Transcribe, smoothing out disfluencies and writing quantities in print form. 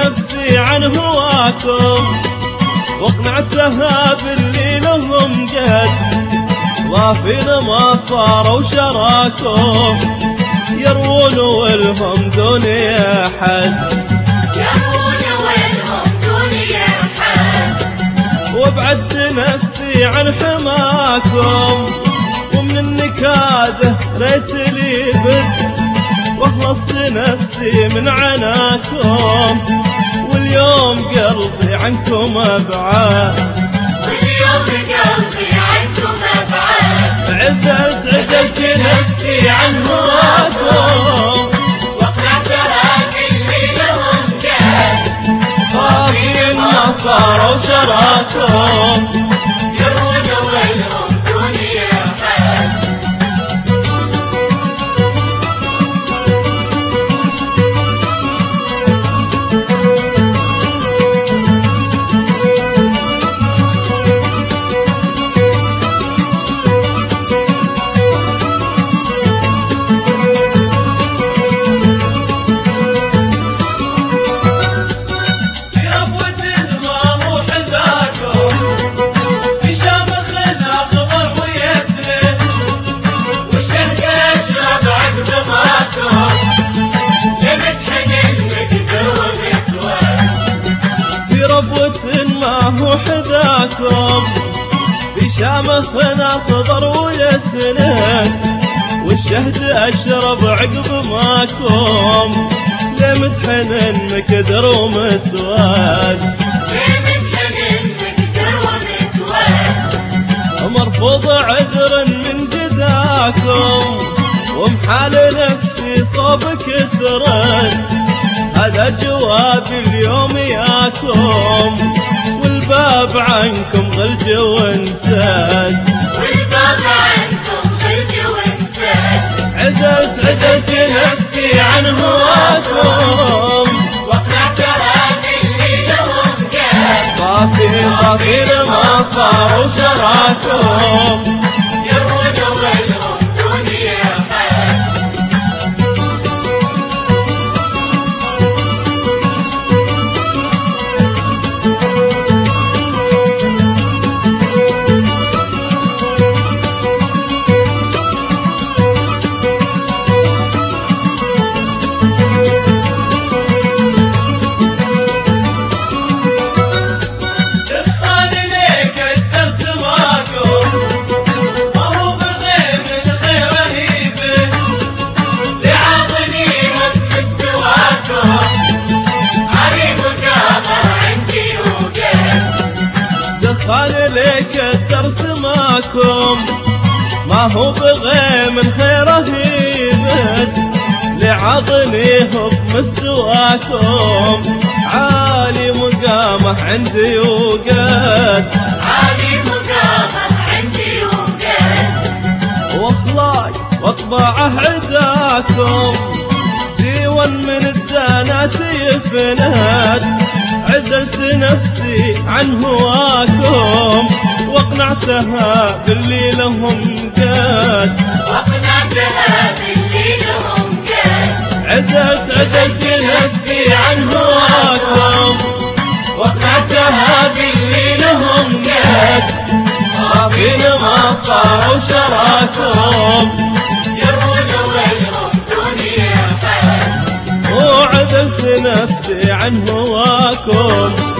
نفسي عن هواكم واقنعتها باللي لهم قد ضافين ما صاروا شراكم يروون ولهم دوني أحد يروون ولهم دوني أحد وابعدت نفسي عن حماكم ومن النكاده ريت لي بد واخلصت نفسي من عناكم واليوم قلبي عنكم أبعاد واليوم قلبي عنكم أبعاد عدلت نفسي عن هواكم واقنعتها باللي لهم قد ضافين ما صاروا شراكم يروون ولهم دوني أحد هو حذاكم في شامخ أخضر ويسند والشهد أشرب عقب ماكم لمدحن مكدر ومسواد لمدحن مكدر ومسواد مرفوض عذر من جذاكم ومحال نفسي صوبك ترد هذا جوابي اليوم ياكم والباب عنكم غلج وانساد والباب عنكم غلج وانساد عدلت نفسي عن هواكم واقنعتها باللي لهم قد ضافين ما صاروا شراكم يروون ولهم دوني أحد دخل ليك الدرس ماكم ما هو بغي من خيره يبد لعظنيه بمستواكم عالي مقامه عندي وقد عالي مقامه عندي وقد واخلاق واطباعه عداكم جيوان من الدانات يفند عدلت نفسي عن هواكم واقنعتها باللي لهم قد واقنعتها باللي لهم قد عدلت نفسي عن هواكم واقنعتها باللي لهم قد ضافين ما صاروا شراكم يروون ولهم دوني أحد وعدلت نفسي عن هواكم